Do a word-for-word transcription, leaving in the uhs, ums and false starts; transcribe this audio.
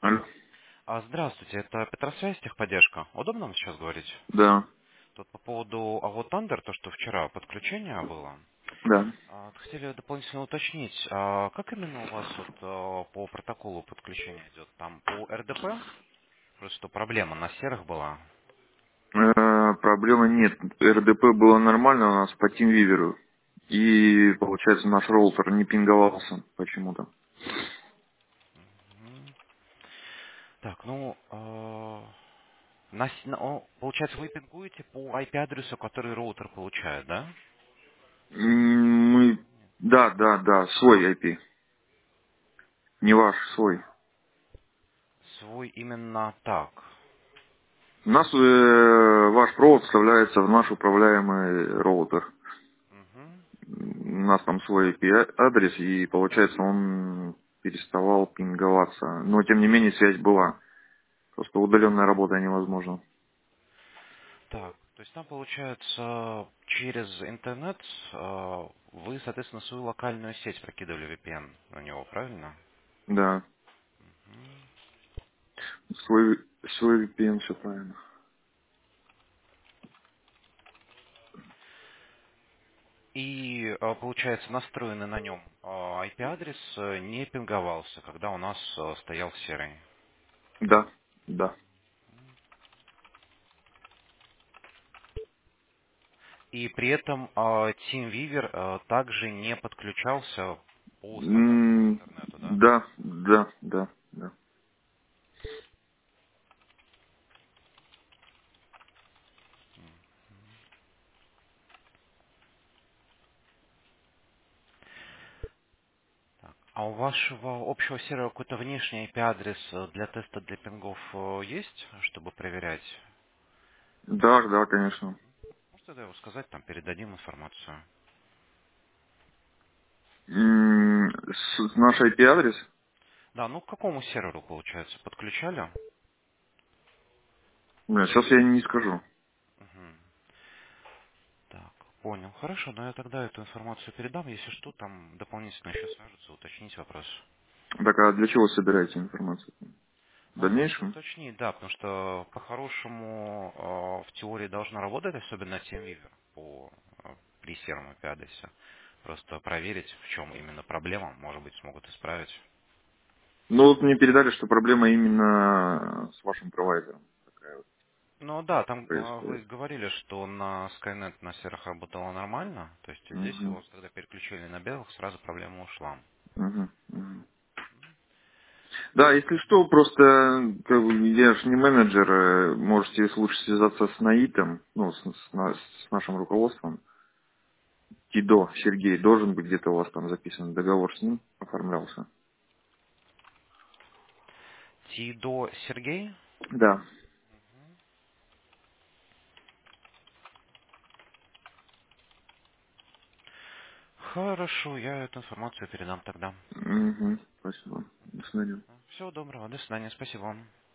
Алло. А, Здравствуйте, это Петросвязь, техподдержка. Удобно вам сейчас говорить? Да, Тут по поводу а вот Thunder, то, что вчера подключение было, да. а, вот хотели дополнительно уточнить, а как именно у вас вот а, по протоколу подключения идет? Там по эр дэ пэ? Просто проблема на серых была. Э, проблемы нет. эр дэ пэ было нормально у нас по TeamViewer. И, получается, наш роутер не пинговался почему-то. Мгм. Так, ну, а, на с- на- о, получается, вы пингуете по ай пи-адресу, который роутер получает, да? М, Мы... Да, да, да, свой ай пи. Не ваш, свой. Свой именно так. У нас э, ваш провод вставляется в наш управляемый роутер. Мгм. У нас там свой ай пи адрес, и, получается, он переставал пинговаться. Но, тем не менее, связь была. Просто удаленная работа невозможна. Так, то есть там получается через интернет э, вы, соответственно, свою локальную сеть прокидывали ви пи эн на него, правильно? Да. Мгм. Свой, свой ви пи эн, все правильно. И э, получается настроенный на нем э, ай пи-адрес э, не пинговался, когда у нас э, стоял серый. Да, да. И при этом э, TeamViewer э, также не подключался по стандартному М, интернету, да? Да, да, да, да. Так. А у вашего общего сервера какой-то внешний ай пи-адрес э, для теста для пингов э, есть, чтобы проверять? Да, да, конечно. Можете тогда его сказать, там передадим информацию. М, С, с наш ай пи адрес? Да, ну к какому серверу, получается, подключали? Сейчас я не скажу. Мгм. Так, понял. Хорошо, но я тогда эту информацию передам. Если что, там дополнительно еще свяжутся, уточнить вопрос. Так, а для чего собираете информацию? В Ну, просто дальнейшем? уточнить, да, потому что по-хорошему э, в теории должно работать, особенно TeamViewer по э, при сером ай пи-адресе. Просто проверить, в чем именно проблема, может быть, смогут исправить. Ну вот мне передали, что проблема именно с вашим провайдером такая вот Ну да, там э, вы происходит. говорили, что на Skynet на серых работало нормально, то есть здесь Угу, его когда переключили на белых, сразу проблема ушла. угу, угу. Да, если что, просто как бы, я же не менеджер, э, можете если лучше связаться с Наитом, ну, с, с на- с нашим руководством. Тидо Сергей должен быть где-то у вас там записан, договор с ним оформлялся. Тидо Сергей? Да. Хорошо, я эту информацию передам тогда. Угу, спасибо. До свидания. Всего доброго, до свидания, спасибо вам.